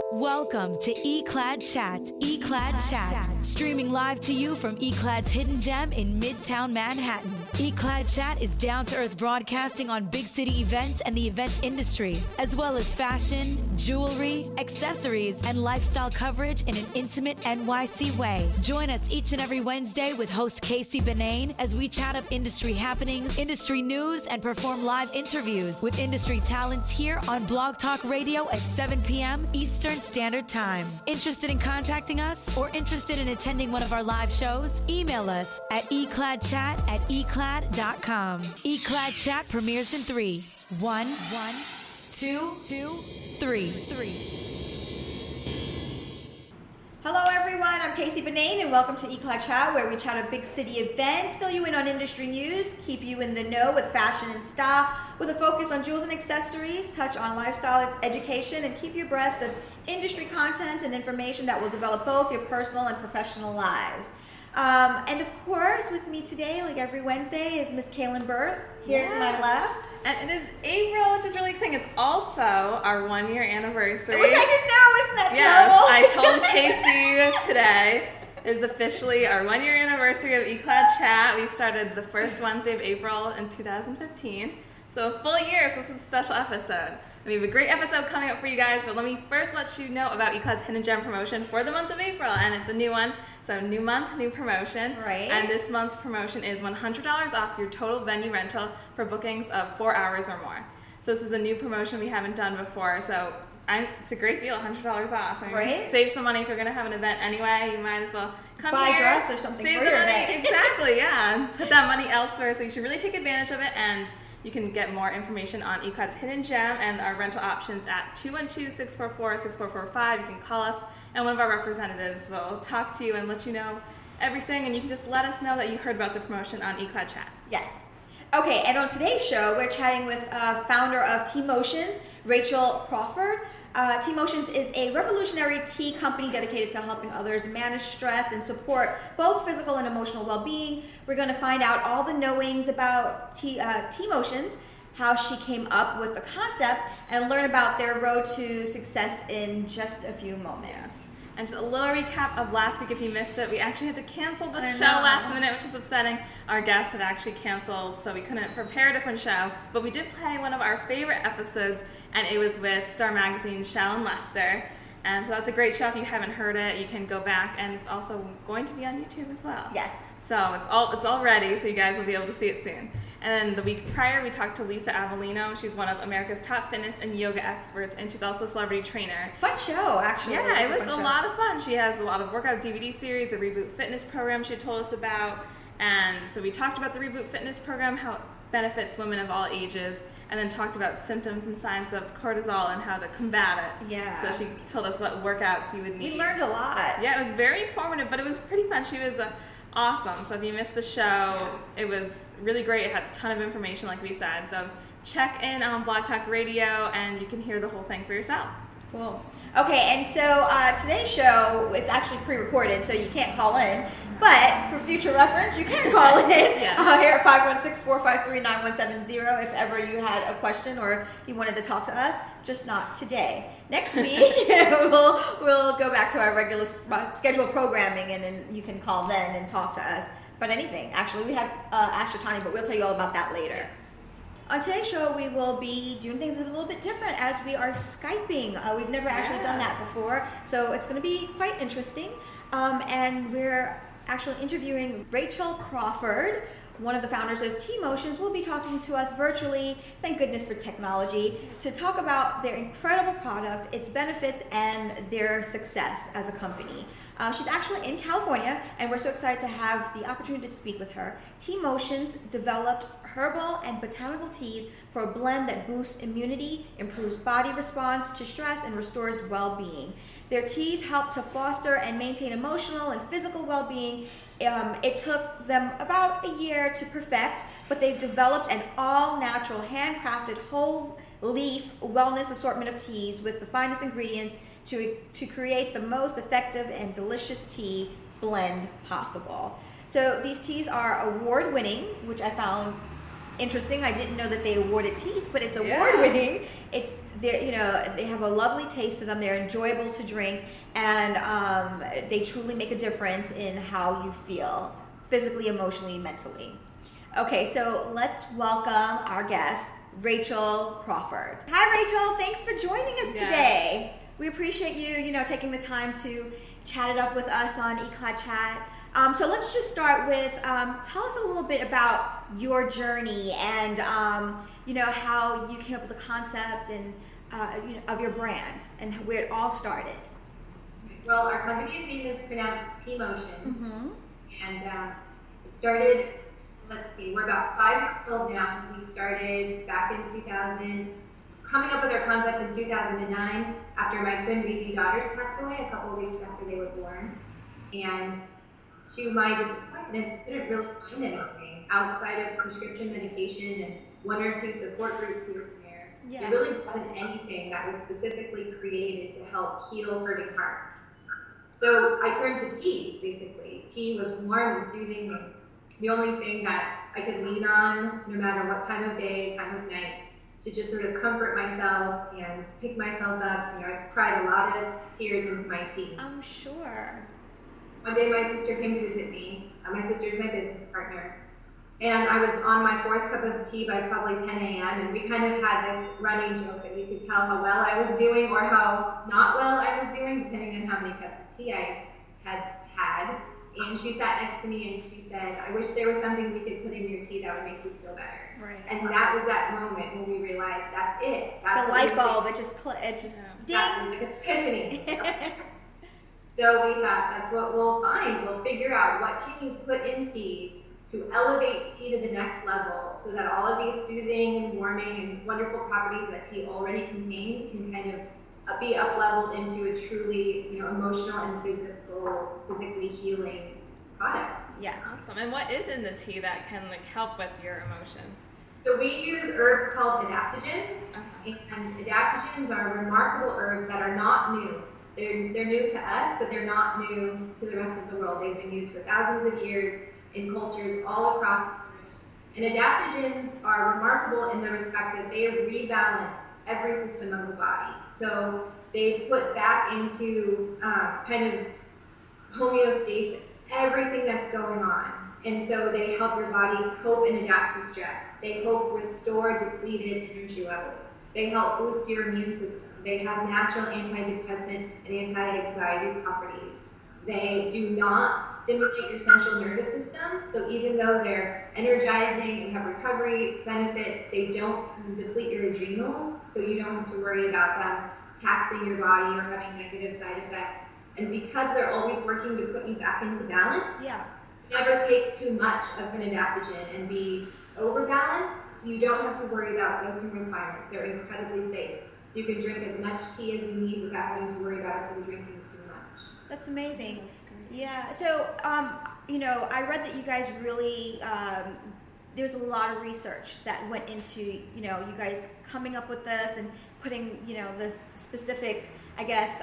Welcome to eClad Chat. eClad Chat. Streaming live to you from eClad's Hidden Gem in Midtown Manhattan. eClad Chat is down-to-earth broadcasting on big city events and the events industry, as well as fashion, jewelry, accessories, and lifestyle coverage in an intimate NYC way. Join us each and every Wednesday with host Casey Benane as we chat up industry happenings, industry news, and perform live interviews with industry talents here on Blog Talk Radio at 7 p.m. Eastern Standard Time. Interested in contacting us or interested in attending one of our live shows? Email us at ecladchat@eclad.com. eClad Chat premieres in 3. 1, 2, 3. Hello everyone, I'm Casey Benane and welcome to eClad Chat, where we chat about big city events, fill you in on industry news, keep you in the know with fashion and style, with a focus on jewels and accessories, touch on lifestyle education, and keep you abreast of industry content and information that will develop both your personal and professional lives. And of course, with me today, like every Wednesday, is Miss Kaylin Berth, here to my left. And it is April, which is really exciting. It's also our 1-year anniversary. Which I didn't know, isn't that terrible? Yes, I told Casey today. It is officially our 1-year anniversary of eClad Chat. We started the first Wednesday of April in 2015. So a full year, so this is a special episode. We have a great episode coming up for you guys, but let me first let you know about eClad's Hidden Gem promotion for the month of April, and it's a new one, so new month, new promotion. Right. And this month's promotion is $100 off your total venue rental for bookings of 4 hours or more. So this is a new promotion we haven't done before, so it's a great deal, $100 off. I mean, right. Save some money if you're going to have an event anyway. You might as well come buy here, a dress or something save for the your money. event. Exactly, yeah. And put that money elsewhere, so you should really take advantage of it, and you can get more information on eClad's Hidden Gem and our rental options at 212-644-6445. You can call us, and one of our representatives will talk to you and let you know everything, and you can just let us know that you heard about the promotion on eClad Chat. Yes. Okay, and on today's show, we're chatting with founder of T-Motions, Rachel Crawford. T-Motions is a revolutionary tea company dedicated to helping others manage stress and support both physical and emotional well-being. We're going to find out all the knowings about T-Motions, how she came up with the concept, and learn about their road to success in just a few moments. Yes. And just a little recap of last week, if you missed it, we actually had to cancel the show last minute, which is upsetting. Our guest had actually canceled, so we couldn't prepare a different show. But we did play one of our favorite episodes, and it was with Star Magazine's Shallon Lester. And so that's a great show. If you haven't heard it, you can go back, and it's also going to be on YouTube as well. Yes. So it's all ready, so you guys will be able to see it soon. And then the week prior, we talked to Lisa Avellino. She's one of America's top fitness and yoga experts, and she's also a celebrity trainer. Fun show, actually. Yeah, it was a lot of fun. She has a lot of workout DVD series, the Reboot Fitness program she told us about. And so we talked about the Reboot Fitness program, how it benefits women of all ages, and then talked about symptoms and signs of cortisol and how to combat it. Yeah. So she told us what workouts you would need. We learned a lot. Yeah, it was very informative, but it was pretty fun. She was awesome. So if you missed the show, it was really great. It had a ton of information, like we said. So check in on Blog Talk Radio, and you can hear the whole thing for yourself. Cool. Okay, and so today's show, it's actually pre-recorded, so you can't call in. But for future reference, you can call in here at 516-453-9170 if ever you had a question or you wanted to talk to us, just not today. Next week, we'll go back to our regular scheduled programming, and then you can call then and talk to us about anything. Actually, we have Ask Tanya, but we'll tell you all about that later. Yes. On today's show, we will be doing things a little bit different as we are Skyping. We've never actually done that before, so it's going to be quite interesting. And we're actually interviewing Rachel Crawford, one of the founders of T-Motions. Will be talking to us virtually, thank goodness for technology, to talk about their incredible product, its benefits, and their success as a company. She's actually in California, and we're so excited to have the opportunity to speak with her. T-Motions developed herbal and botanical teas for a blend that boosts immunity, improves body response to stress, and restores well-being. Their teas help to foster and maintain emotional and physical well-being. It took them about a year to perfect, but they've developed an all-natural, handcrafted, whole-leaf wellness assortment of teas with the finest ingredients to create the most effective and delicious tea blend possible. So these teas are award-winning, which I found interesting. I didn't know that they awarded teas, but it's award-winning. It's they have a lovely taste to them. They're enjoyable to drink, and they truly make a difference in how you feel physically, emotionally, mentally. Okay, so let's welcome our guest, Rachel Crawford. Hi, Rachel. Thanks for joining us today. We appreciate you, taking the time to chat it up with us on eClad Chat. So let's just start with, tell us a little bit about your journey and, how you came up with the concept and, of your brand and where it all started. Well, our company's name is pronounced T-Motion. And it started, let's see, we're about 5 years old now. We started back in 2000, coming up with our concept in 2009 after my twin baby daughters passed away a couple of weeks after they were born. And to my disappointment, couldn't really find anything outside of prescription medication and 1 or 2 support groups here and there. There really wasn't anything that was specifically created to help heal hurting hearts. So I turned to tea, basically. Tea was warm and soothing, and the only thing that I could lean on, no matter what time of day, time of night, to just sort of comfort myself and pick myself up. I've cried a lot of tears into my tea. I'm sure. One day my sister came to visit me. My sister's my business partner. And I was on my 4th cup of tea by probably 10 a.m. and we kind of had this running joke that you could tell how well I was doing or how not well I was doing, depending on how many cups of tea I had. And she sat next to me and she said, "I wish there was something we could put in your tea that would make you feel better." Right. And that was that moment when we realized that's it. That's the light bulb, it just ding. That's an epiphany. So we thought that's what we'll find. We'll figure out what can you put in tea to elevate tea to the next level so that all of these soothing and warming and wonderful properties that tea already contains can kind of be up-leveled into a truly emotional and physically healing product. Yeah. Awesome. And what is in the tea that can help with your emotions? So we use herbs called adaptogens, and adaptogens are remarkable herbs that are not new. They're new to us, but they're not new to the rest of the world. They've been used for thousands of years in cultures all across the world. And adaptogens are remarkable in the respect that they rebalance every system of the body. So they put back into kind of homeostasis everything that's going on. And so they help your body cope and adapt to stress. They help restore depleted energy levels. They help boost your immune system. They have natural antidepressant and anti-anxiety properties. They do not stimulate your central nervous system, so even though they're energizing and have recovery benefits, they don't deplete your adrenals, so you don't have to worry about them taxing your body or having negative side effects. And because they're always working to put you back into balance, never take too much of an adaptogen and be overbalanced, so you don't have to worry about dosing requirements. They're incredibly safe. You can drink as much tea as you need without having to worry about if you're drinking too much. That's amazing. That's great. Yeah. So, I read that you guys really, there's a lot of research that went into, you guys coming up with this and putting, this specific, I guess,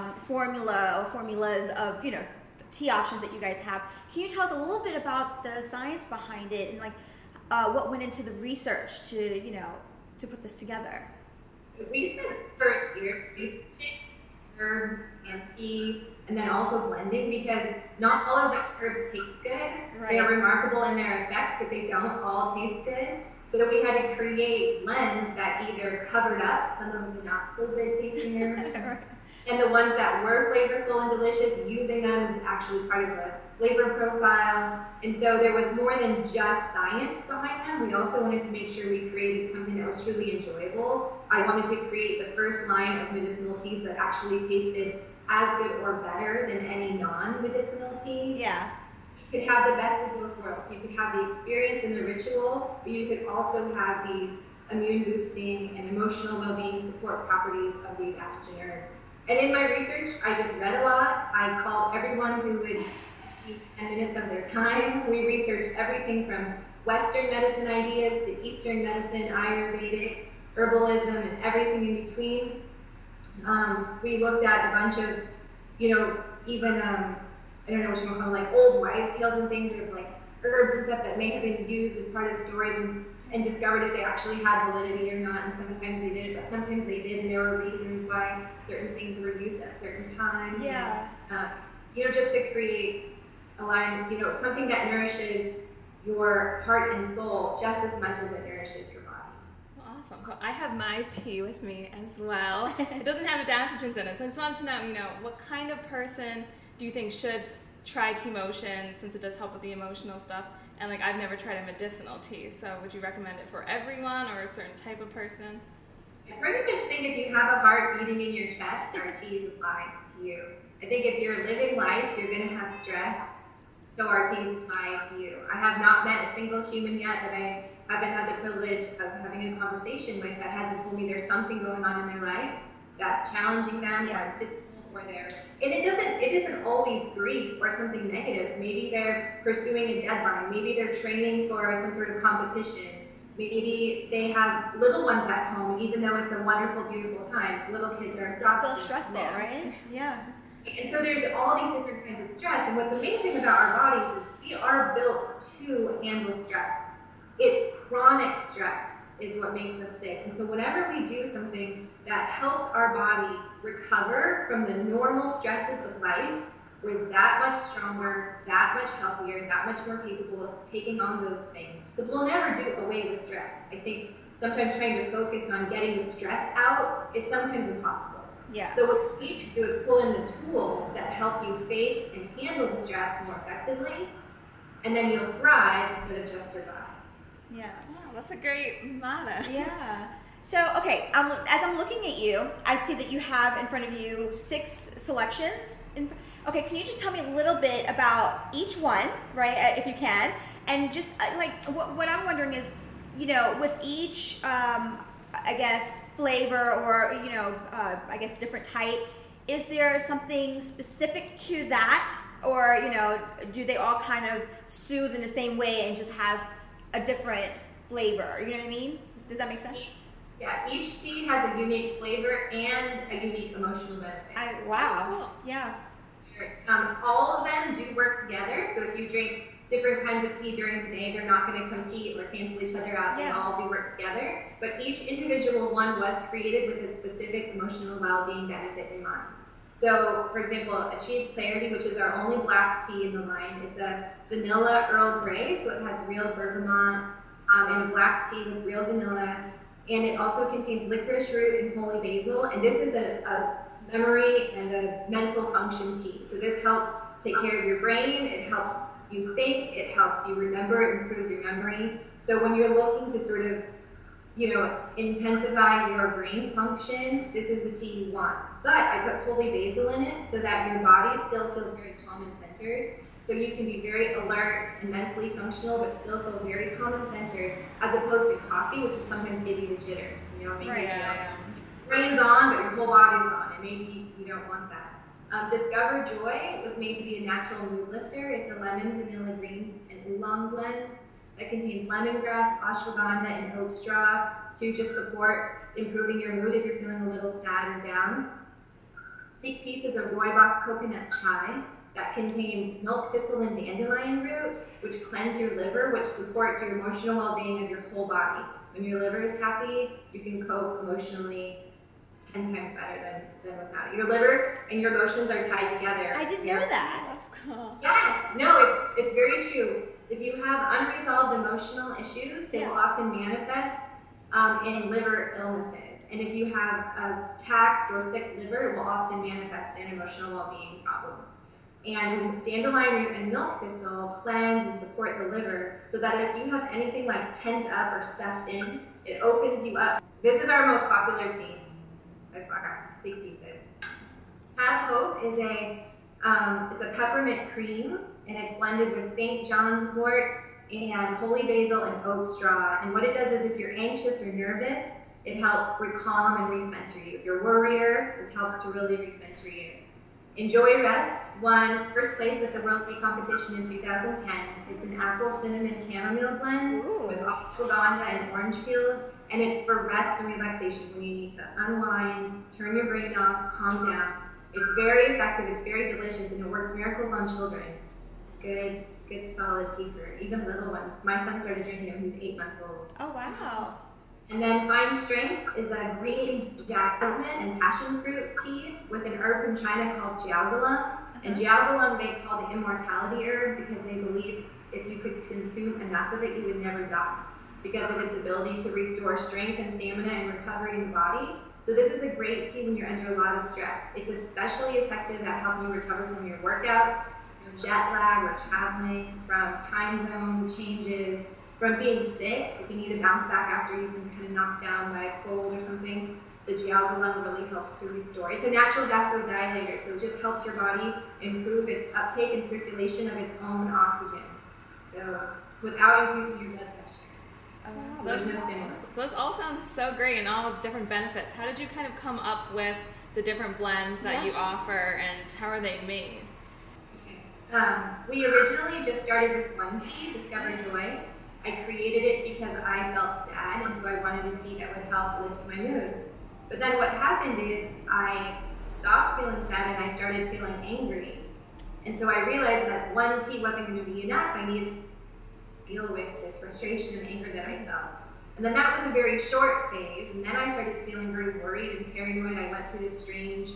formulas of, tea options that you guys have. Can you tell us a little bit about the science behind it and what went into the research to, to put this together? We spent for years researching herbs and tea, and then also blending, because not all of the herbs taste good. Right. They are remarkable in their effects, but they don't all taste good. So we had to create blends that either covered up some of the not so good tasting herbs, and the ones that were flavorful and delicious, using them is actually part of the flavor profile. And so there was more than just science behind them. We also wanted to make sure we created something that was truly enjoyable. I wanted to create the first line of medicinal teas that actually tasted as good or better than any non-medicinal tea. Yeah. You could have the best of both worlds. You could have the experience and the ritual, but you could also have these immune boosting and emotional well-being support properties of the adaptogen herbs. And in my research, I just read a lot. I called everyone who would take 10 minutes of their time. We researched everything from Western medicine ideas to Eastern medicine, Ayurvedic, herbalism, and everything in between. We looked at a bunch of, even, I don't know what you want to call them, like old wives' tales and things of herbs and stuff that may have been used as part of stories and and discovered if they actually had validity or not, and sometimes they did, but sometimes they did, and there were reasons why certain things were used at certain times. Yeah. And, just to create a line, something that nourishes your heart and soul just as much as it nourishes your body. Awesome. So I have my tea with me as well. It doesn't have adaptogens in it, so I just wanted to know, what kind of person do you think should try Tea Motion, since it does help with the emotional stuff? And I've never tried a medicinal tea, so would you recommend it for everyone or a certain type of person? I pretty much think if you have a heart beating in your chest, our teas apply to you. I think if you're living life, you're going to have stress, so our teas apply to you. I have not met a single human yet that I haven't had the privilege of having a conversation with that hasn't told me there's something going on in their life that's challenging them, or they're, and it isn't always grief or something negative. Maybe they're pursuing a deadline. Maybe they're training for some sort of competition. Maybe they have little ones at home, even though it's a wonderful, beautiful time. Little kids are still stressful, right? Yeah. And so there's all these different kinds of stress. And what's amazing about our bodies is we are built to handle stress. It's chronic stress is what makes us sick. And so whenever we do something that helps our body recover from the normal stresses of life, we're that much stronger, that much healthier, that much more capable of taking on those things. Because we'll never do away with stress. I think sometimes trying to focus on getting the stress out is sometimes impossible. Yeah. So what we need to do is pull in the tools that help you face and handle the stress more effectively, and then you'll thrive instead of just survive. Yeah. Wow, that's a great motto. Yeah. So, okay, as I'm looking at you, I see that you have in front of you 6 selections. Okay, can you just tell me a little bit about each one, right, if you can? And just, what I'm wondering is, with each, I guess, flavor or, I guess different type, is there something specific to that? Or, do they all kind of soothe in the same way and just have a different flavor? You know what I mean? Does that make sense? Yeah, each tea has a unique flavor and a unique emotional benefit. Wow. Cool. Yeah. All of them do work together. So if you drink different kinds of tea during the day, they're not going to compete or cancel each other out. They all do work together. But each individual one was created with a specific emotional well-being benefit in mind. So, for example, Achieve Clarity, which is our only black tea in the line, it's a vanilla Earl Grey, so it has real bergamot and a black tea with real vanilla. And it also contains licorice root and holy basil. And this is a memory and a mental function tea. So this helps take care of your brain. It helps you think. It helps you remember. It improves your memory. So when you're looking to sort of, intensify your brain function, this is the tea you want. But I put holy basil in it so that your body still feels very calm and centered. So you can be very alert and mentally functional, but still feel very calm and centered, as opposed to coffee, which will sometimes give you the jitters. Maybe right. Your brain's on, but your whole body's on, and maybe you don't want that. Discover Joy was made to be a natural mood lifter. It's a lemon, vanilla, green, and oolong blend that contains lemongrass, ashwagandha, and oat straw to just support improving your mood if you're feeling a little sad or down. Seek Peace is a rooibos coconut chai that contains milk thistle and dandelion root, which cleanse your liver, which supports your emotional well-being of your whole body. When your liver is happy, you can cope emotionally 10 times better than without it. Your liver and your emotions are tied together. I didn't know that. That's cool. Yes, no, it's very true. If you have unresolved emotional issues, they will often manifest in liver illnesses. And if you have a taxed or sick liver, it will often manifest in emotional well-being problems. And dandelion root and milk thistle cleanse and support the liver so that if you have anything like pent up or stuffed in, it opens you up. This is our most popular tea by far, Seek Pieces. Have Hope is it's a peppermint cream, and it's blended with St. John's wort and holy basil and oat straw. And what it does is if you're anxious or nervous, it helps calm and recenter you. If you're a worrier, this helps to really recenter you. Enjoy Rest won first place at the World Tea Competition in 2010. It's an apple cinnamon chamomile blend with ashwagandha and orange peels, and it's for rest and relaxation when you need to unwind, turn your brain off, calm down. It's very effective, it's very delicious, and it works miracles on children. It's good good solid tea for even little ones. My son started drinking it when he was 8 months old. Oh, wow. And then Fine Strength is a green jasmine and passion fruit tea with an herb from China called jiaogulan. And jiaogulan they call the immortality herb because they believe if you could consume enough of it, you would never die because of its ability to restore strength and stamina and recovery in the body. So this is a great tea when you're under a lot of stress. It's especially effective at helping you recover from your workouts, jet lag or traveling, from time zone changes, from being sick. If you need to bounce back after you've been kind of knocked down by a cold or something, the jiaogulan really helps to restore. It's a natural vasodilator, so it just helps your body improve its uptake and circulation of its own oxygen. So without increasing your blood pressure. Oh, wow. Those all sound so great and all different benefits. How did you kind of come up with the different blends that you offer, and how are they made? We originally just started with one tea, Discover Joy. I created it because I felt sad, and so I wanted a tea that would help lift my mood. But then what happened is I stopped feeling sad and I started feeling angry. And so I realized that one tea wasn't going to be enough. I needed to deal with this frustration and anger that I felt. And then that was a very short phase, and then I started feeling very worried and paranoid. I went through this strange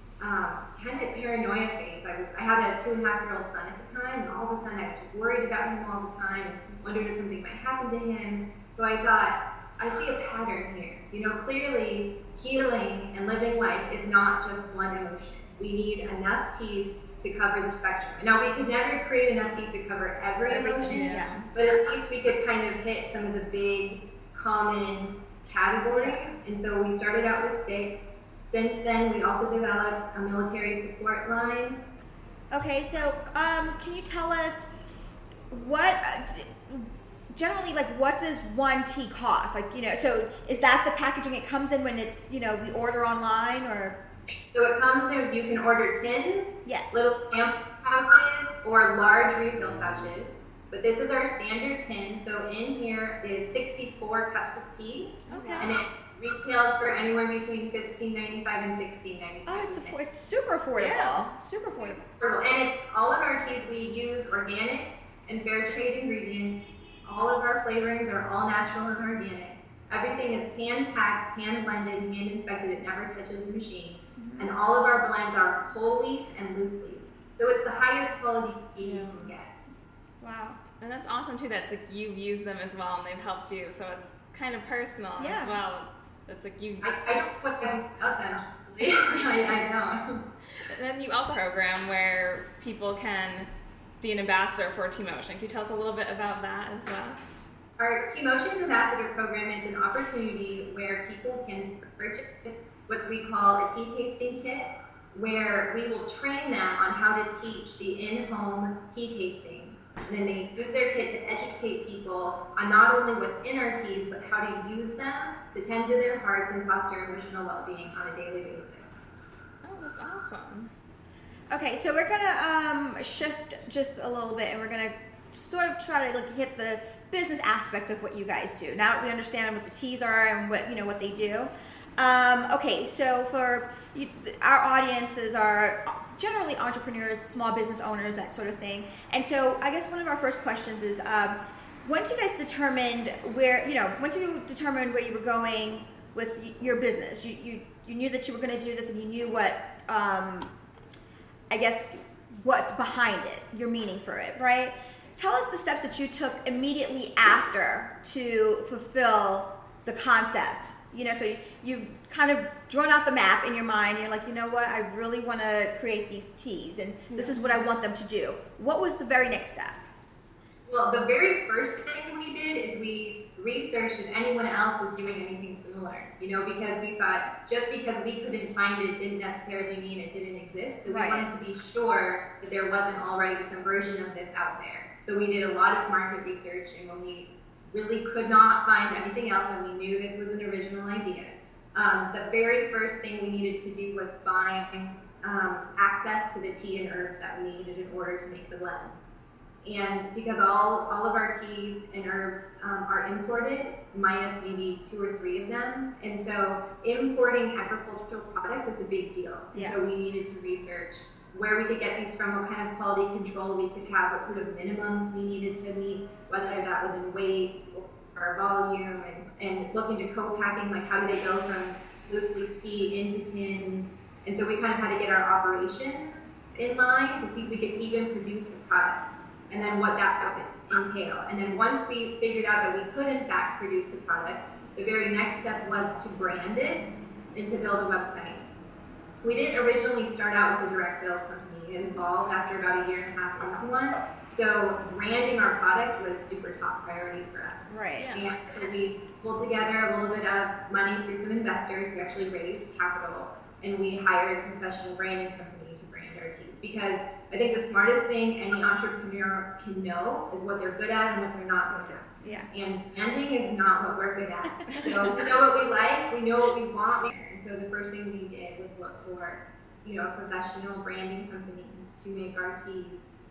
kind of paranoia phase. I had a 2.5-year-old son at the time, and all of a sudden I was just worried about him all the time and wondered if something might happen to him. So I thought, I see a pattern here. You know, clearly healing and living life is not just one emotion. We need enough teas to cover the spectrum. Now, we could never create enough teas to cover every emotion, but at least we could kind of hit some of the big common categories. And so we started out with 6. Since then, we also developed a military support line. Okay, so can you tell us what, generally, like, what does one tea cost? Like, you know, so is that the packaging it comes in when it's, you know, we order online, or? So it comes in, you can order tins, yes, little sample pouches, or large refill pouches. But this is our standard tin. So in here is 64 cups of tea. Okay. And it retails for anywhere between $15.95 and $16.95. Oh, it's super affordable. Yeah. Super affordable. And it's all of our teas, we use organic and fair trade ingredients. All of our flavorings are all natural and organic. Everything is hand-packed, hand-blended, hand-inspected. It never touches the machine. And all of our blends are whole leaf and loose leaf. So it's the highest quality tea you can get. Wow. And that's awesome too, that's like you've used them as well and they've helped you, so it's kind of personal as well. It's like you... I don't put them out them. I know. And then you also have a program where people can be an ambassador for T-Motion. Can you tell us a little bit about that as well? Our T-Motion Ambassador program is an opportunity where people can purchase what we call a tea tasting kit, where we will train them on how to teach the in-home tea tastings. And then they use their kit to educate people on not only what's in our teas, but how to use them to tend to their hearts and foster emotional well-being on a daily basis. Oh, that's awesome. Okay, so we're gonna shift just a little bit, and we're gonna sort of try to hit the business aspect of what you guys do. Now that we understand what the teas are and what they do. Okay, so for our audiences are generally entrepreneurs, small business owners, that sort of thing. And so I guess one of our first questions is, once you guys determined where you were going with your business, you knew that you were going to do this, and you knew what, I guess, what's behind it, your meaning for it, right? Tell us the steps that you took immediately after to fulfill the concept. You know, so you've kind of drawn out the map in your mind. You're like, you know what, I really want to create these teas, and this is what I want them to do. What was the very next step? Well, the very first thing we did is we researched if anyone else was doing anything similar. You know, because we thought just because we couldn't find it didn't necessarily mean it didn't exist. So we wanted to be sure that there wasn't already some version of this out there. So we did a lot of market research, and when we really could not find anything else, and we knew this was an original idea. The very first thing we needed to do was find access to the tea and herbs that we needed in order to make the blends. And because all of our teas and herbs are imported, minus maybe 2 or 3 of them, and so importing agricultural products is a big deal. Yeah. So we needed to research where we could get these from, what kind of quality control we could have, what sort of minimums we needed to meet, whether that was in weight or volume, and looking to co-packing, like how do they go from loose leaf tea into tins. And so we kind of had to get our operations in line to see if we could even produce a product, and then what that would entail. And then once we figured out that we could in fact produce the product, the very next step was to brand it and to build a website. We didn't originally start out with a direct sales company. It evolved after about 1.5 years into one. So branding our product was super top priority for us. Right. And so we pulled together a little bit of money through some investors who actually raised capital, and we hired a professional branding company to brand our teas. Because I think the smartest thing any entrepreneur can know is what they're good at and what they're not good at. Yeah. And branding is not what we're good at. So we know what we like, we know what we want. And so the first thing we did was look for, a professional branding company to make our teas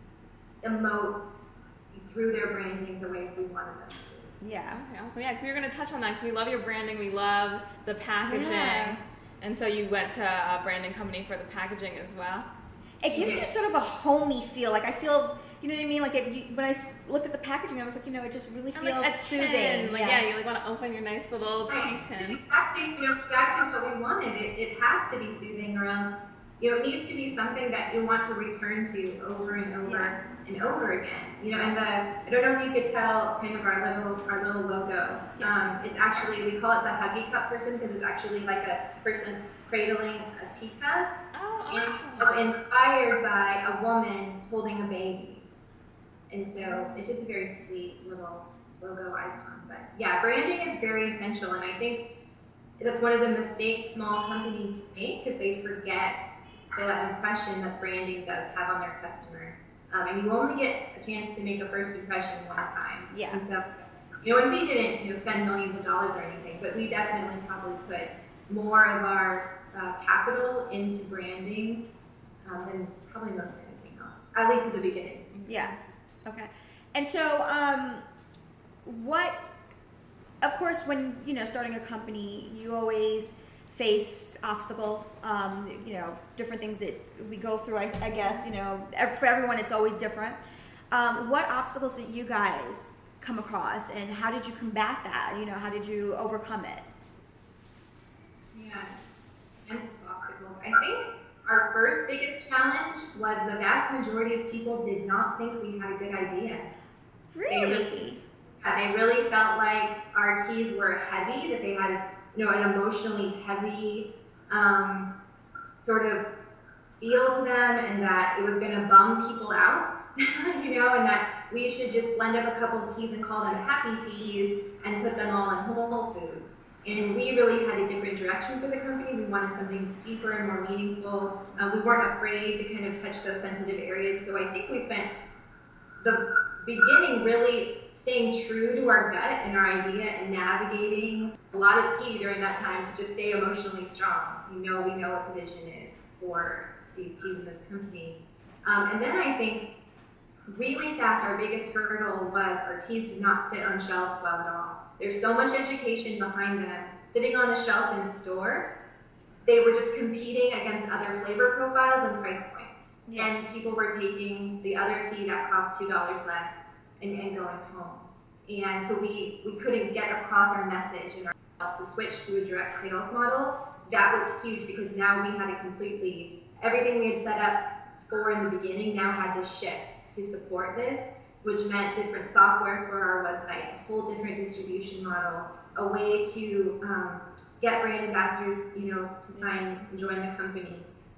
emote through their branding the way we wanted them to. Yeah. Okay, awesome. Yeah, so you're going to touch on that because we love your branding, we love the packaging. Yeah. And so you went to a branding company for the packaging as well? It gives you sort of a homey feel. Like I feel, you know what I mean? Like when I looked at the packaging, I was like, it just really feels like a soothing. tin. You want to open your nice little tea tin. Exactly what we wanted. It has to be soothing, or else it needs to be something that you want to return to over and over and over again. And I don't know if you could tell kind of our little logo. It's actually, we call it the Huggy Cup person because it's actually like a person cradling a teacup. Oh, And awesome. it's inspired by a woman holding a baby. And so it's just a very sweet little logo icon. But yeah, branding is very essential, and I think that's one of the mistakes small companies make, because they forget the impression that branding does have on their customer. And you only get a chance to make a first impression one time. Yeah. And so, and we didn't spend millions of dollars or anything, but we definitely probably put more of our capital into branding than probably most anything else, at least at the beginning. Yeah. Okay. And so, of course, when, starting a company, you always face obstacles, different things that we go through, I guess, for everyone, it's always different. What obstacles did you guys come across, and how did you combat that? How did you overcome it? Yeah, and obstacles. I think our first biggest challenge was the vast majority of people did not think we had a good idea. Really? They really felt like our teas were heavy, that they had, an emotionally heavy sort of feel to them, and that it was going to bum people out, and that we should just blend up a couple of teas and call them happy teas and put them all in Whole Foods. And we really had a different direction for the company. We wanted something deeper and more meaningful. We weren't afraid to kind of touch those sensitive areas. So I think we spent the beginning really staying true to our gut and our idea, and navigating a lot of tea during that time to just stay emotionally strong. So we know what the vision is for these teas in this company. And then I think really fast, our biggest hurdle was our teas did not sit on shelves well at all. There's so much education behind them. Sitting on a shelf in a store, they were just competing against other flavor profiles and price points. Yeah. And people were taking the other tea that cost $2 less and going home. And so we couldn't get across our message and to switch to a direct sales model. That was huge, because now we had everything we had set up for in the beginning now had to shift to support this, which meant different software for our website, a whole different distribution model, a way to get brand ambassadors, to sign and join the company,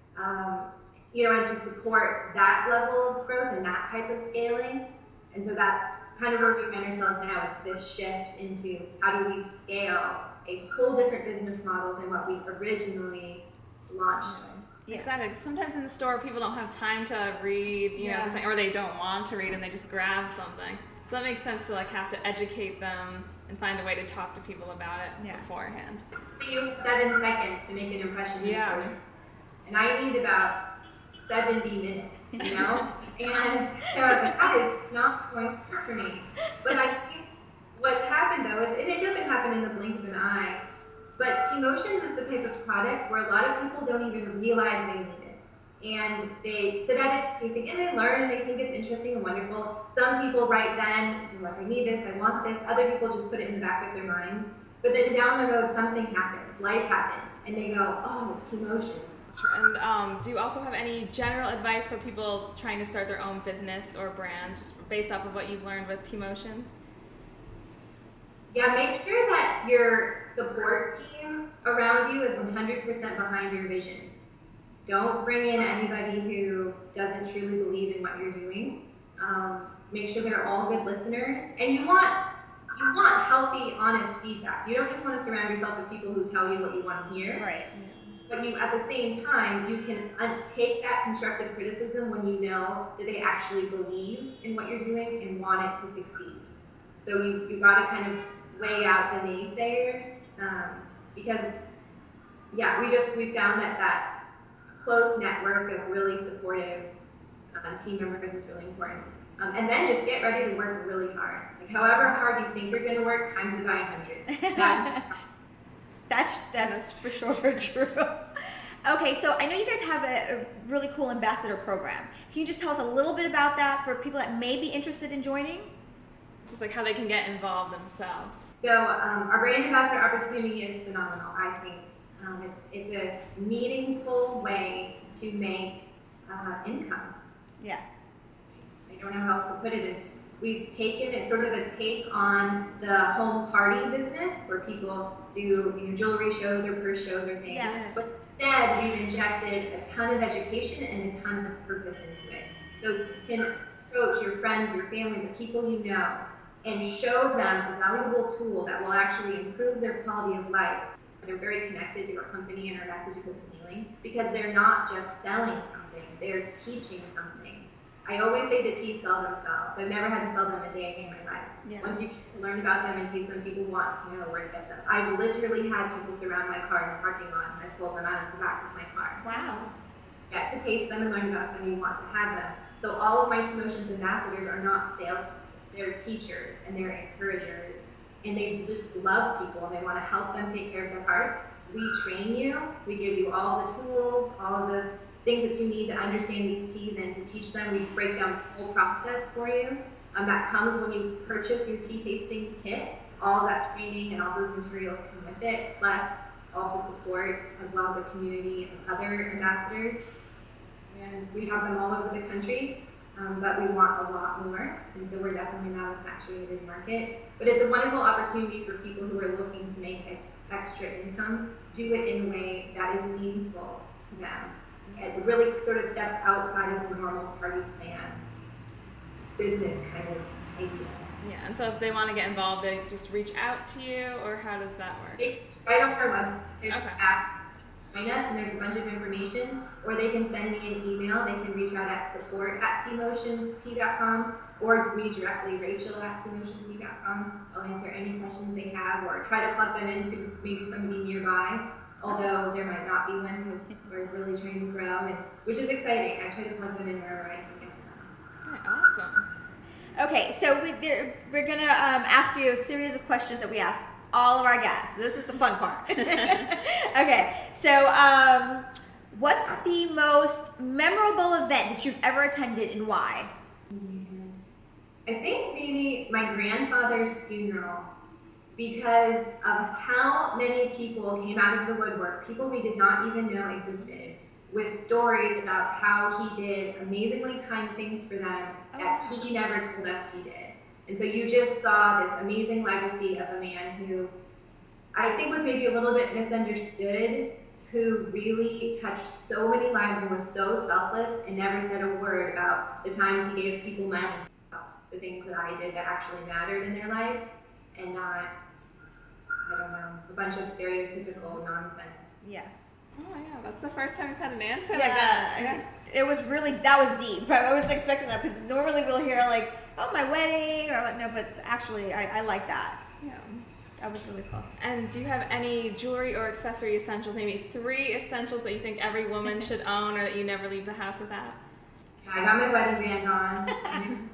and to support that level of growth and that type of scaling. And so that's kind of where we find ourselves now, is this shift into how do we scale a whole different business model than what we originally launched. Yeah. Exactly. Sometimes in the store, people don't have time to read, or they don't want to read, and they just grab something. So that makes sense to have to educate them and find a way to talk to people about it beforehand. You have 7 seconds to make an impression. Yeah. And I need about 70 minutes, And so that is not going to work for me. But I think what's happened though is, and it doesn't happen in the blink of an eye, but Teamotions is the type of product where a lot of people don't even realize they need it. and they sit at a tasting and they learn and they think it's interesting and wonderful. Some people right then, they're like, I need this, I want this. Other people just put it in the back of their minds. But then down the road, something happens, life happens, and they go, oh, T-Motion. And do you also have any general advice for people trying to start their own business or brand, just based off of what you've learned with T-Motions? Yeah, make sure that your support team around you is 100% behind your vision. Don't bring in anybody who doesn't truly believe in what you're doing. Make sure they're all good listeners, and you want healthy, honest feedback. You don't just want to surround yourself with people who tell you what you want to hear. Right. But you, at the same time, you can take that constructive criticism when you know that they actually believe in what you're doing and want it to succeed. So you've got to kind of weigh out the naysayers, because yeah, we found that close network of really supportive team members is really important. And then just get ready to work really hard. Like however hard you think you're going to work, times it by 100. That's for sure true. Okay, so I know you guys have a really cool ambassador program. Can you just tell us a little bit about that for people that may be interested in joining? Just like how they can get involved themselves. So our brand ambassador opportunity is phenomenal, I think. It's a meaningful way to make income. Yeah. I don't know how else to put it. We've taken it sort of a take on the home party business where people do jewelry shows or purse shows or things. Yeah. But instead, we've injected a ton of education and a ton of purpose into it. So you can approach your friends, your family, the people you know, and show them a valuable tool that will actually improve their quality of life. They're very connected to our company and our message of healing because they're not just selling something, they're teaching something. I always say the teas sell themselves. I've never had to sell them a day in my life. Yeah. Once you get to learn about them in case some people want to know where to get them. I've literally had people surround my car in the parking lot and I've sold them out of the back of my car. Wow. Get to taste them and learn about them, you want to have them. So all of my T-Motions ambassadors are not sales, they're teachers and they're encouragers. And they just love people and they want to help them take care of their hearts. We train you, we give you all the tools, all of the things that you need to understand these teas and to teach them. We break down the whole process for you. That comes when you purchase your tea tasting kit. All that training and all those materials come with it, plus all the support as well as a community of other ambassadors. And we have them all over the country. But we want a lot more, and so we're definitely not a saturated market. But it's a wonderful opportunity for people who are looking to make extra income, do it in a way that is meaningful to them. It really sort of steps outside of the normal party plan business kind of idea. Yeah, and so if they want to get involved, they just reach out to you, or how does that work? Right on our website, there's okay. an app. Join us, and there's a bunch of information, or they can send me an email. They can reach out at support@tmotionstea.com or me directly, Rachel@tmotionstea.com. I'll answer any questions they have or try to plug them into maybe somebody nearby, although there might not be one because we're really trying to grow, and which is exciting. I try to plug them in wherever I can get them. Okay, awesome. Okay, so we're going to ask you a series of questions that we ask all of our guests. This is the fun part. Okay, so what's the most memorable event that you've ever attended and why? I think maybe my grandfather's funeral, because of how many people came out of the woodwork, people we did not even know existed, with stories about how he did amazingly kind things for them that he never told us he did. And so you just saw this amazing legacy of a man who I think was maybe a little bit misunderstood, who really touched so many lives and was so selfless and never said a word about the times he gave people money, about the things that I did that actually mattered in their life, and not, I don't know, a bunch of stereotypical nonsense. Yeah. Oh yeah, that's the first time we've had an answer like that. Yeah. It was really, that was deep. I wasn't expecting that because normally we'll hear like, oh, my wedding, or no, but actually I like that. Yeah. That was really cool. And do you have any jewelry or accessory essentials, maybe 3 essentials that you think every woman should own or that you never leave the house without? I got my wedding band on.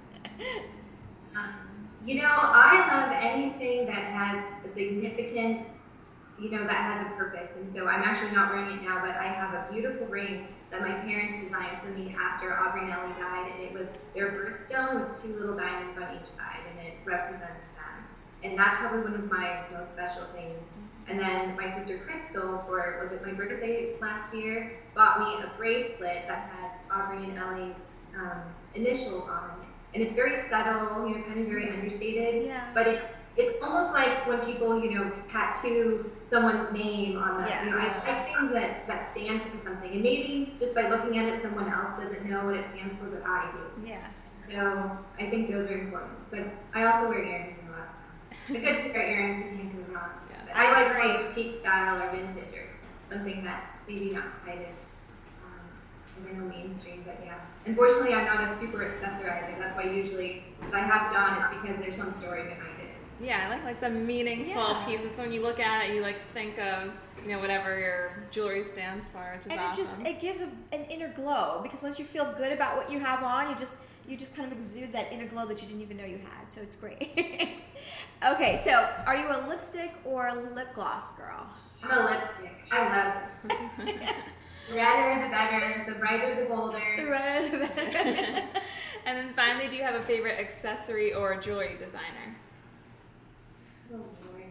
I love anything that has a significance, that has a purpose. And so I'm actually not wearing it now, but I have a beautiful ring that my parents designed for me after Aubrey and Ellie died, and it was their birthstone with 2 little diamonds on each side, and it represents them. And that's probably one of my most special things. And then my sister Crystal, for was it my birthday last year, bought me a bracelet that has Aubrey and Ellie's initials on it. And it's very subtle, kind of very understated. Yeah. But it's almost like when people, tattoo someone's name on the, I like things that stand for something. And maybe just by looking at it, someone else doesn't know what it stands for, but I do. Yeah. So I think those are important. But I also wear earrings a lot. A good pair of earrings, you can't go wrong. Yes. I like more boutique style or vintage or something that's maybe not quite as, I don't know, mainstream, but yeah. Unfortunately, I'm not a super accessorizer. That's why usually if I have it on, it's because there's some story behind it. Yeah, I like the meaningful pieces. So when you look at it, you think of whatever your jewelry stands for, which is awesome. It gives an inner glow, because once you feel good about what you have on, you just kind of exude that inner glow that you didn't even know you had. So it's great. Okay, so are you a lipstick or a lip gloss girl? I'm a lipstick. I love it. The redder the better, the brighter the bolder. The redder the better. And then finally, do you have a favorite accessory or jewelry designer? Oh Lord.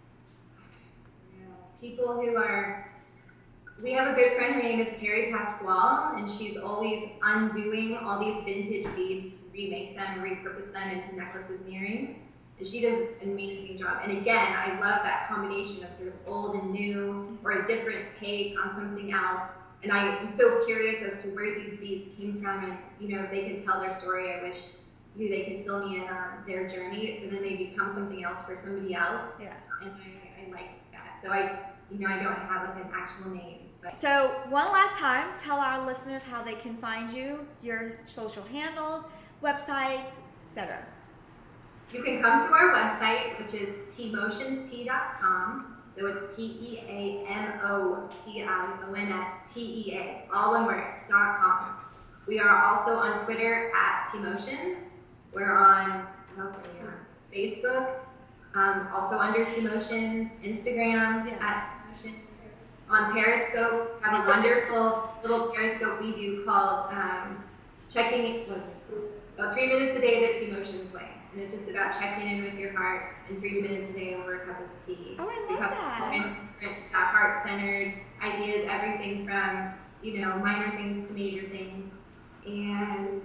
People who are, we have a good friend, her name is Carrie Pasquale, and she's always undoing all these vintage beads to remake them, repurpose them into necklaces and earrings. And she does an amazing job. And again, I love that combination of sort of old and new, or a different take on something else. And I am so curious as to where these beads came from, and if they can tell their story. I wish they could fill me in on their journey, but then they become something else for somebody else. Yeah. And I like that. So I don't have an actual name. But. So one last time, tell our listeners how they can find you, your social handles, websites, etc. You can come to our website, which is tmotionstea.com. So it's TEAMOTIONSTEA, all one word, .com. We are also on Twitter at Tmotions. We're on, what else are we on? Facebook, also under Tmotions, Instagram at Tmotions. On Periscope, have a wonderful little Periscope we do called checking, about 3 minutes a day the Tmotions way. And it's just about checking in with your heart and 3 minutes a day over a cup of tea. Oh, I love that. Different heart-centered ideas, everything from, minor things to major things. And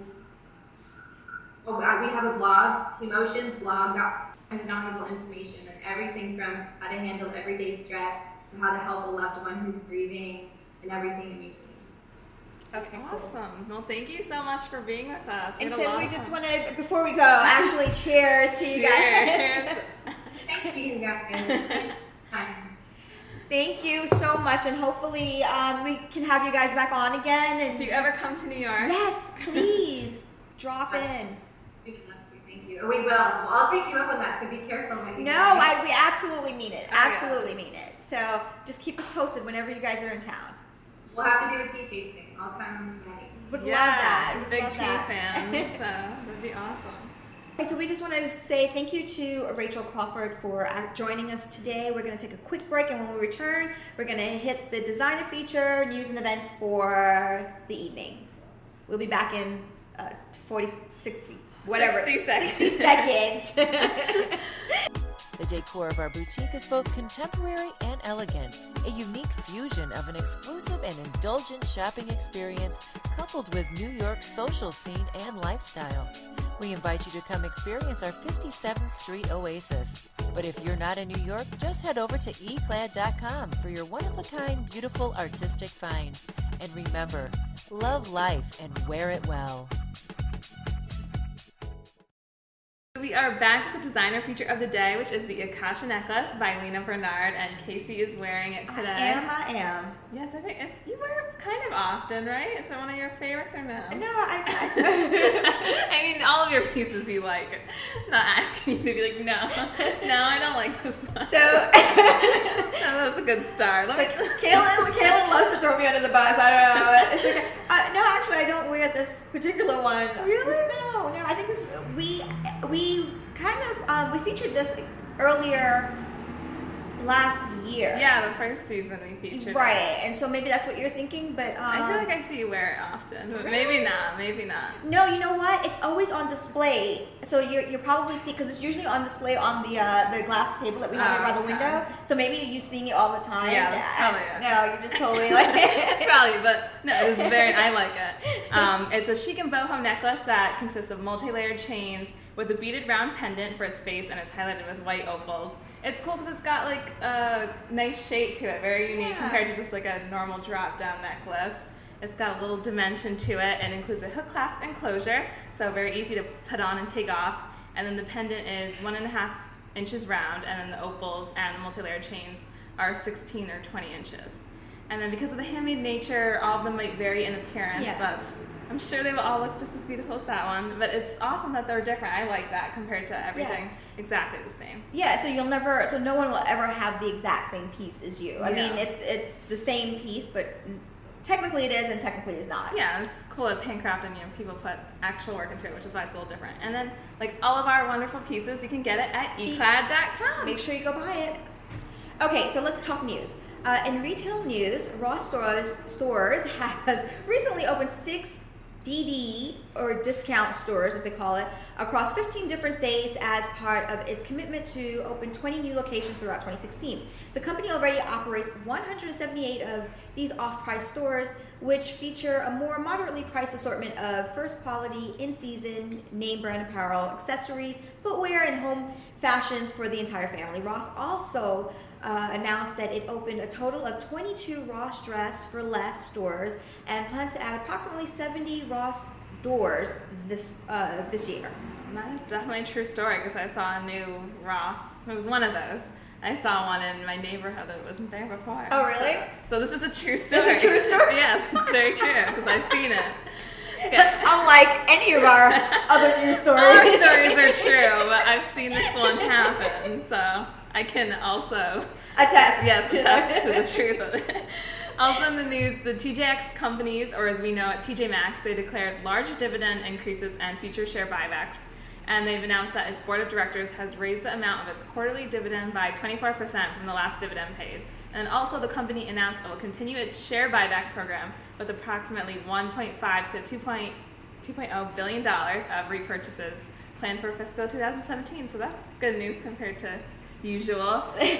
we have a blog, Tmotions blog, and valuable information on everything from how to handle everyday stress to how to help a loved one who's grieving and everything in between. Okay, awesome. Well, thank you so much for being with us. And so we just want to, before we go, actually cheers to you guys. Thank you guys. Thank you so much, and hopefully we can have you guys back on again. And if you ever come to New York. Yes, please drop in. We would love to. Thank you. We will. Well, I'll take you up on that, so be careful. We absolutely mean it. Absolutely mean it. So just keep us posted whenever you guys are in town. We'll have to do a tea tasting. I'll come ready. Would love that. Some big tea fans, so that'd be awesome. Okay, so we just want to say thank you to Rachel Crawford for joining us today. We're going to take a quick break, and when we return, we're going to hit the designer feature, news and events for the evening. We'll be back in 60 seconds. The decor of our boutique is both contemporary and elegant, a unique fusion of an exclusive and indulgent shopping experience coupled with New York's social scene and lifestyle. We invite you to come experience our 57th Street oasis. But if you're not in New York, just head over to eclad.com for your one-of-a-kind, beautiful, artistic find. And remember, love life and wear it well. We are back with the designer feature of the day, which is the Akasha necklace by Lena Bernard, and Casey is wearing it today. I am. Yes, I think you wear it kind of often, right? Is it one of your favorites or no? No, I mean, all of your pieces you like. I'm not asking you to be like, no, I don't like this one. So that was a good start. Kaylin loves to throw me under the bus. I don't know. It's okay. No, actually, I don't wear this particular one. Really? No. I think we kind of we featured this earlier last year. Yeah, the first season we featured. Right, and so maybe that's what you're thinking, but I feel like I see you wear it often, but maybe not. No, you know what? It's always on display, so you're probably seeing, because it's usually on display on the glass table that we have right by the window. So maybe you're seeing it all the time. Yeah, that's probably it. No, you're just totally like it's probably, but no, it's I like it. It's a chic and boho necklace that consists of multi-layered chains with a beaded round pendant for its base, and it's highlighted with white opals. It's cool because it's got like a nice shape to it, very unique compared to just like a normal drop-down necklace. It's got a little dimension to it and includes a hook clasp enclosure, so very easy to put on and take off. And then the pendant is 1.5 inches round, and then the opals and the multi-layered chains are 16 or 20 inches. And then because of the handmade nature, all of them might vary in appearance, but I'm sure they will all look just as beautiful as that one. But it's awesome that they're different. I like that compared to everything exactly the same. Yeah, so no one will ever have the exact same piece as you. I mean, it's the same piece, but technically it is and technically it's not. Yeah, it's cool. It's handcrafted and people put actual work into it, which is why it's a little different. And then, like all of our wonderful pieces, you can get it at eclad.com. Make sure you go buy it. Okay, so let's talk news. In retail news, Ross Stores has recently opened 6 DD, or discount stores as they call it, across 15 different states as part of its commitment to open 20 new locations throughout 2016. The company already operates 178 of these off-price stores, which feature a more moderately priced assortment of first quality, in-season, name brand apparel, accessories, footwear, and home fashions for the entire family. Ross also announced that it opened a total of 22 Ross Dress for Less stores and plans to add approximately 70 Ross doors this year. That is definitely a true story because I saw a new Ross. It was one of those. I saw one in my neighborhood that wasn't there before. Oh, really? So this is a true story. It's a true story? Yes, it's very true because I've seen it. Yeah. Unlike any of our other news stories. All our stories are true, but I've seen this one happen, so I can also attest to the truth of it. Also in the news, the TJX companies, or as we know it, TJ Maxx, they declared large dividend increases and future share buybacks. And they've announced that its board of directors has raised the amount of its quarterly dividend by 24% from the last dividend paid. And also the company announced it will continue its share buyback program with approximately $1.5 to $2.0 billion of repurchases planned for fiscal 2017. So that's good news compared to usual.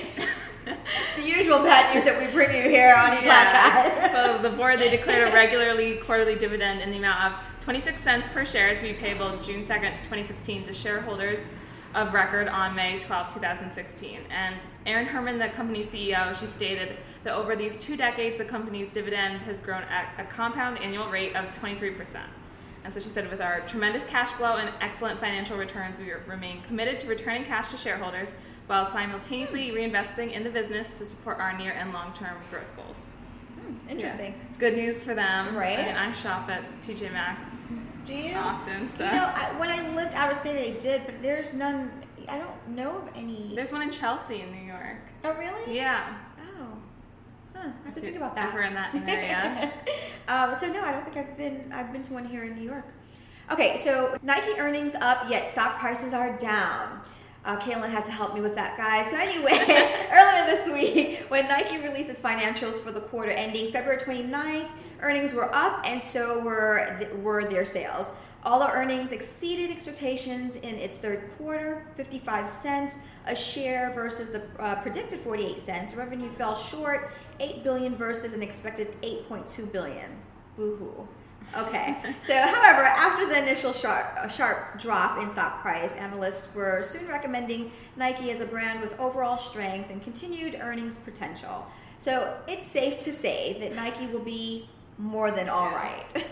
The usual bad news that we bring you here on Eclad Chat. So the board, they declared a regularly quarterly dividend in the amount of 26 cents per share to be payable June 2nd, 2016 to shareholders of record on May 12, 2016. And Erin Herman, the company's CEO, she stated that over these 2 decades, the company's dividend has grown at a compound annual rate of 23%. And so she said, with our tremendous cash flow and excellent financial returns, we remain committed to returning cash to shareholders while simultaneously reinvesting in the business to support our near and long-term growth goals. Interesting. Yeah. Good news for them. Right. I mean, I shop at TJ Maxx often. So. You know, when I lived out of state, I did, but there's none. I don't know of any. There's one in Chelsea in New York. Oh, really? Yeah. Oh. Huh. I have to think about that. Over in that area. So no, I don't think I've been to one here in New York. Okay, so Nike earnings up, yet stock prices are down. Kaylin had to help me with that, guys. So anyway, earlier this week, when Nike released its financials for the quarter ending February 29th, earnings were up, and so were their sales. All the earnings exceeded expectations in its third quarter, 55 cents a share versus the predicted 48 cents. Revenue fell short, $8 billion versus an expected $8.2 billion. Woohoo. Okay. So, however, after the initial sharp drop in stock price, analysts were soon recommending Nike as a brand with overall strength and continued earnings potential. So, it's safe to say that Nike will be more than all right.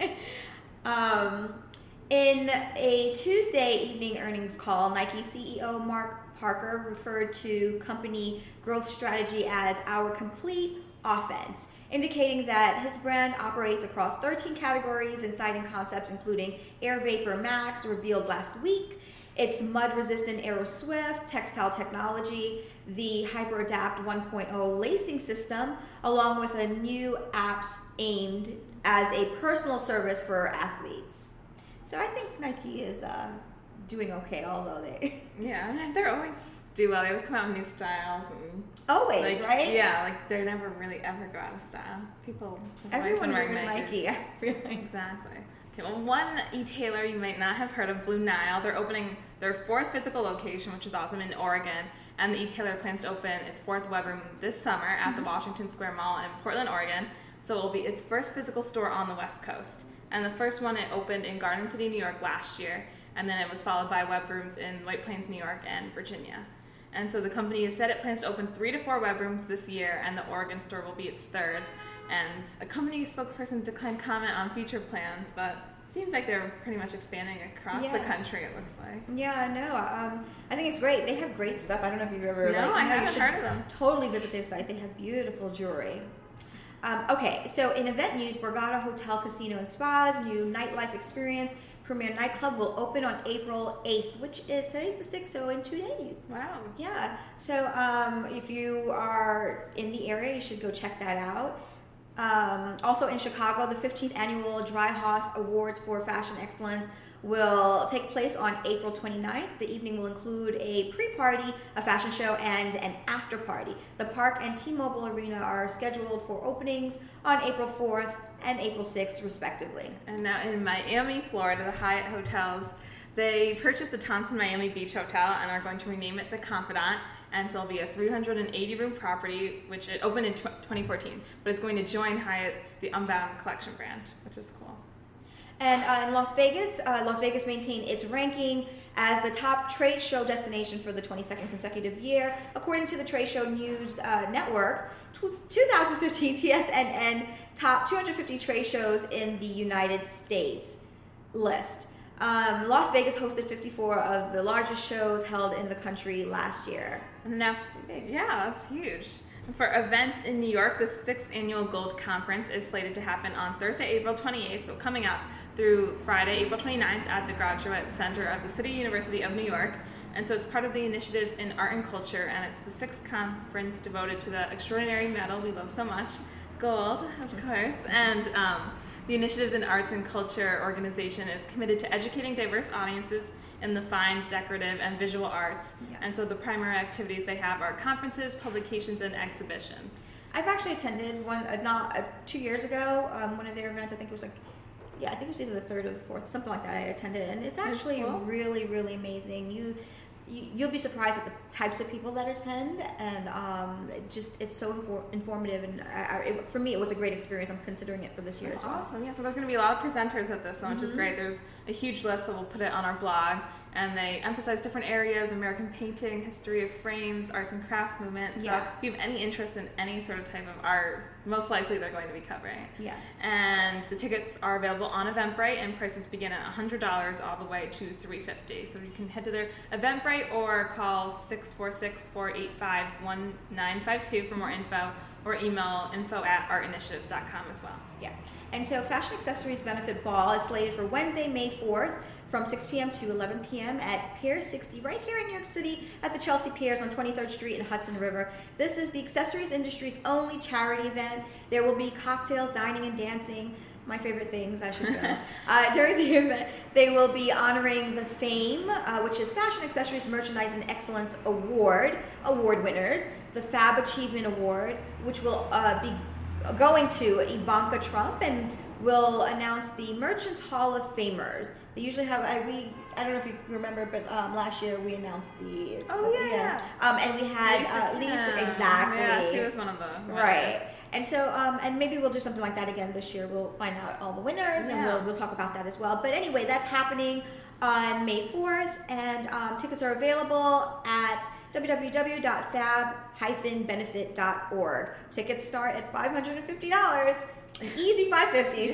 In a Tuesday evening earnings call, Nike CEO Mark Parker referred to company growth strategy as our complete offense, indicating that his brand operates across 13 categories and citing concepts including Air Vapor Max, revealed last week, its mud-resistant AeroSwift, textile technology, the HyperAdapt 1.0 lacing system, along with a new apps aimed as a personal service for athletes. So I think Nike is doing okay, although they... Yeah, I mean, they're always do well. They always come out with new styles. And always, right? Yeah, like they never really ever go out of style. People have Everyone always been wears wearing Nike, I really. Exactly. Okay, well, one e-tailer you might not have heard of, Blue Nile. They're opening their 4th physical location, which is awesome, in Oregon. And the e-tailer plans to open its 4th web room this summer at the Washington Square Mall in Portland, Oregon. So it will be its first physical store on the West Coast. And the first one, it opened in Garden City, New York last year. And then it was followed by web rooms in White Plains, New York, and Virginia. And so the company has said it plans to open 3 to 4 web rooms this year, and the Oregon store will be its 3rd. And a company spokesperson declined comment on future plans, but it seems like they're pretty much expanding across the country, it looks like. Yeah, no, I think it's great. They have great stuff. I don't know if you've ever... No, I haven't heard of them. Totally visit their site. They have beautiful jewelry. Okay, so in event news, Borgata Hotel, Casino, and Spa's new nightlife experience, Premier Nightclub, will open on April 8th, which is, today's the 6th, so in 2 days. Wow. Yeah, so if you are in the area, you should go check that out. Also in Chicago, the 15th annual Dry House Awards for Fashion Excellence will take place on April 29th. The evening will include a pre-party, a fashion show, and an after-party. The Park and T-Mobile Arena are scheduled for openings on April 4th and April 6th, respectively. And now in Miami, Florida, the Hyatt Hotels, they purchased the Thompson Miami Beach Hotel and are going to rename it the Confidant. And so it'll be a 380-room property, which it opened in 2014, but it's going to join Hyatt's The Unbound Collection brand, which is cool. And in Las Vegas maintained its ranking as the top trade show destination for the 22nd consecutive year, according to the Trade Show News Network's 2015 TSNN top 250 trade shows in the United States list. Las Vegas hosted 54 of the largest shows held in the country last year. And that's big. Yeah, that's huge. For events in New York, the 6th Annual Gold Conference is slated to happen on Thursday, April 28th, so coming up, through Friday, April 29th at the Graduate Center of the City University of New York. And so it's part of the initiatives in art and culture, and it's the 6th conference devoted to the extraordinary metal we love so much, gold, of course. And the Initiatives in Arts and Culture organization is committed to educating diverse audiences in the fine, decorative, and visual arts. Yeah. And so the primary activities they have are conferences, publications, and exhibitions. I've actually attended one, 2 years ago, one of their events. I think it was I think it was either the 3rd or the 4th, something like that. I attended it, and it's actually really, really amazing. You'll be surprised at the types of people that attend, and it's so informative. And for me, it was a great experience. I'm considering it for this year as well. Awesome. Yeah, so there's going to be a lot of presenters at this one, which is great. There's a huge list, so we'll put it on our blog. And they emphasize different areas: American painting, history of frames, arts and crafts movement. So if you have any interest in any sort of type of art, most likely they're going to be covering it. Yeah. And the tickets are available on Eventbrite, and prices begin at $100 all the way to $350. So you can head to their Eventbrite or call 646-485-1952 for more info, or email info@artinitiatives.com as well. Yeah. And so Fashion Accessories Benefit Ball is slated for Wednesday, May 4th from 6 p.m. to 11 p.m. at Pier 60 right here in New York City at the Chelsea Piers on 23rd Street and Hudson River. This is the accessories industry's only charity event. There will be cocktails, dining, and dancing. My favorite things, I should go. During the event, they will be honoring the FAME, which is Fashion Accessories Merchandising Excellence Award winners, the Fab Achievement Award, which will be going to Ivanka Trump, and will announce the Merchants Hall of Famers. They usually have, I don't know if you remember, but last year we announced and we had Lisa, exactly. Yeah, she was one of the winners. Right. And so, and maybe we'll do something like that again this year. We'll find out all the winners, and we'll talk about that as well. But anyway, that's happening on May 4th, and tickets are available at www.fab-benefit.org. Tickets start at $550. An easy $550.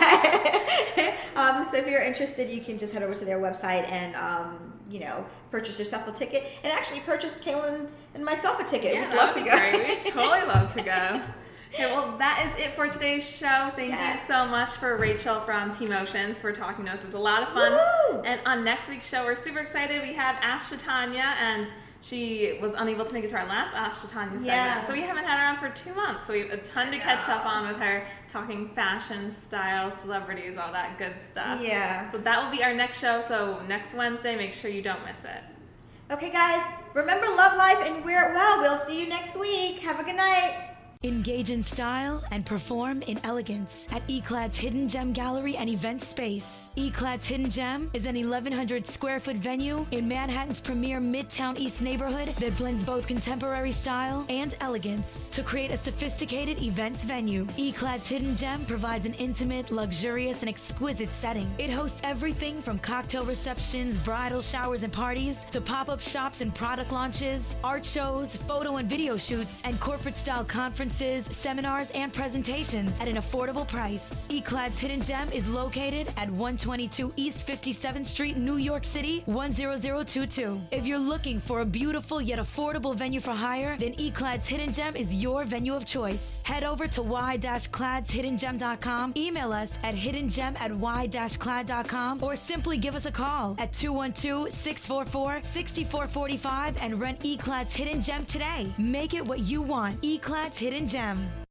So if you're interested, you can just head over to their website and purchase yourself a ticket, and actually purchase Kaylin and myself a ticket. Yeah, we'd love to go. We'd totally love to go. Okay, well, that is it for today's show. Thank you so much for Rachel from T-Motions for talking to us. It was a lot of fun. Woo-hoo! And on next week's show, we're super excited. We have Ash Shatanya, and She was unable to make it to our last Ashtanya segment, Yeah. so we haven't had her on for 2 months. So we have a ton to catch up on with her, talking fashion, style, celebrities, all that good stuff. Yeah. So that will be our next show. So next Wednesday, make sure you don't miss it. Okay, guys, remember, love life and wear it well. We'll see you next week. Have a good night. Engage in style and perform in elegance at Eclad's Hidden Gem Gallery and Event Space. Eclad's Hidden Gem is an 1,100 square foot venue in Manhattan's premier Midtown East neighborhood that blends both contemporary style and elegance to create a sophisticated events venue. Eclad's Hidden Gem provides an intimate, luxurious, and exquisite setting. It hosts everything from cocktail receptions, bridal showers and parties, to pop-up shops and product launches, art shows, photo and video shoots, and corporate-style conferences, seminars, and presentations at an affordable price. Eclad's Hidden Gem is located at 122 East 57th Street, New York City, 10022. If you're looking for a beautiful yet affordable venue for hire, then Eclad's Hidden Gem is your venue of choice. Head over to y-cladshidden-gem.com, email us at hiddengem@y-clad.com, or simply give us a call at 212-644-6445 and rent Eclad's Hidden Gem today. Make it what you want. Eclad's Hidden Gem.